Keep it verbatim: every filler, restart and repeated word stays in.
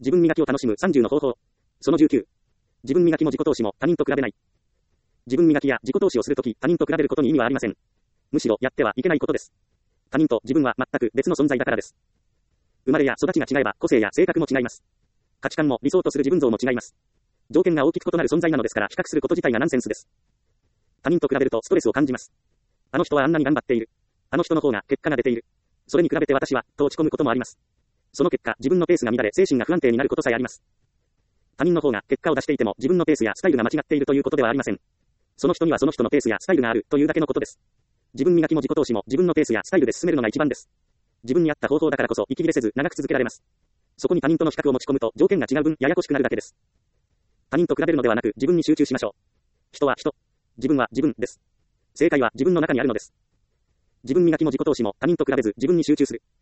自分磨きを楽しむさんじゅうの方法。そのじゅうきゅう。自分磨きも自己投資も他人と比べない。自分磨きや自己投資をするとき、他人と比べることに意味はありません。むしろやってはいけないことです。他人と自分は全く別の存在だからです。生まれや育ちが違えば個性や性格も違います。価値観も理想とする自分像も違います。条件が大きく異なる存在なのですから比較すること自体がナンセンスです。他人と比べるとストレスを感じます。あの人はあんなに頑張っている。あの人の方が結果が出ている。それに比べて私は、と落ち込むこともあります。その結果、自分のペースが乱れ精神が不安定になることさえあります。他人の方が結果を出していても自分のペースやスタイルが間違っているということではありません。その人にはその人のペースやスタイルがあるというだけのことです。自分磨きも自己投資も自分のペースやスタイルで進めるのが一番です。自分に合った方法だからこそ息切れせず長く続けられます。そこに他人との比較を持ち込むと条件が違う分ややこしくなるだけです。他人と比べるのではなく自分に集中しましょう。人は人。自分は自分です。正解は自分の中にあるのです。自分磨きも自己投資も他人と比べず自分に集中する。